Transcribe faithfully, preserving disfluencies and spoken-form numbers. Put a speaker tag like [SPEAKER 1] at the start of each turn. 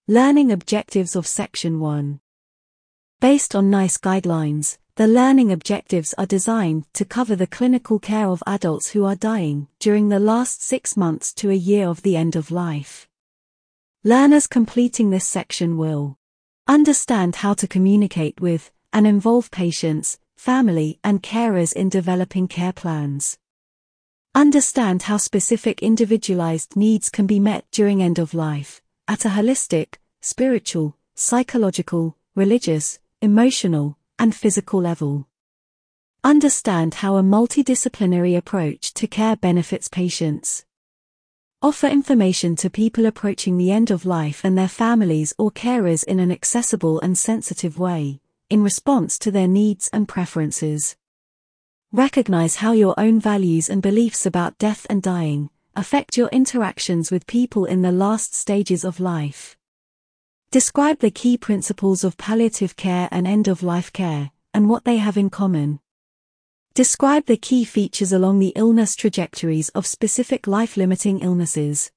[SPEAKER 1] Learning objectives of Section one. Based on NICE guidelines, the learning objectives are designed to cover the clinical care of adults who are dying during the last six months to a year of the end of life. Learners completing this section will understand how to communicate with and involve patients, family, and carers in developing care plans. Understand how specific individualized needs can be met during end of life, at a holistic, spiritual, psychological, religious, emotional, and physical level. Understand how a multidisciplinary approach to care benefits patients. Offer information to people approaching the end of life and their families or carers in an accessible and sensitive way, in response to their needs and preferences. Recognize how your own values and beliefs about death and dying affect your interactions with people in the last stages of life. Describe the key principles of palliative care and end-of-life care, and what they have in common. Describe the key features along the illness trajectories of specific life-limiting illnesses.